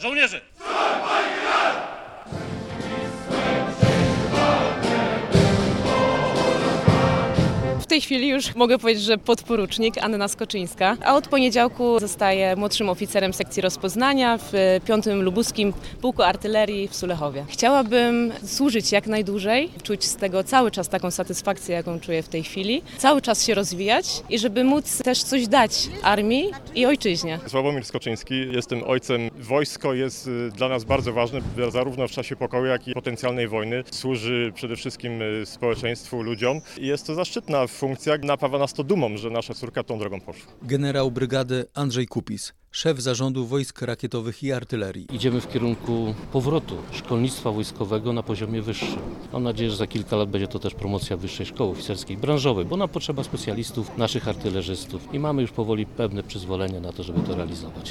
Żołnierze! W tej chwili już mogę powiedzieć, że podporucznik Anna Skoczyńska, a od poniedziałku zostaję młodszym oficerem sekcji rozpoznania w 5. Lubuskim Pułku Artylerii w Sulechowie. Chciałabym służyć jak najdłużej, czuć z tego cały czas taką satysfakcję, jaką czuję w tej chwili, cały czas się rozwijać i żeby móc też coś dać armii i ojczyźnie. Sławomir Skoczyński, jestem ojcem. Wojsko jest dla nas bardzo ważne, zarówno w czasie pokoju, jak i potencjalnej wojny. Służy przede wszystkim społeczeństwu, ludziom. I jest to zaszczytna funkcja, napawa nas to dumą, że nasza córka tą drogą poszła. Generał brygady Andrzej Kupis, szef zarządu wojsk rakietowych i artylerii. Idziemy w kierunku powrotu szkolnictwa wojskowego na poziomie wyższym. Mam nadzieję, że za kilka lat będzie to też promocja Wyższej Szkoły Oficerskiej branżowej, bo nam potrzeba specjalistów, naszych artylerzystów i mamy już powoli pewne przyzwolenie na to, żeby to realizować.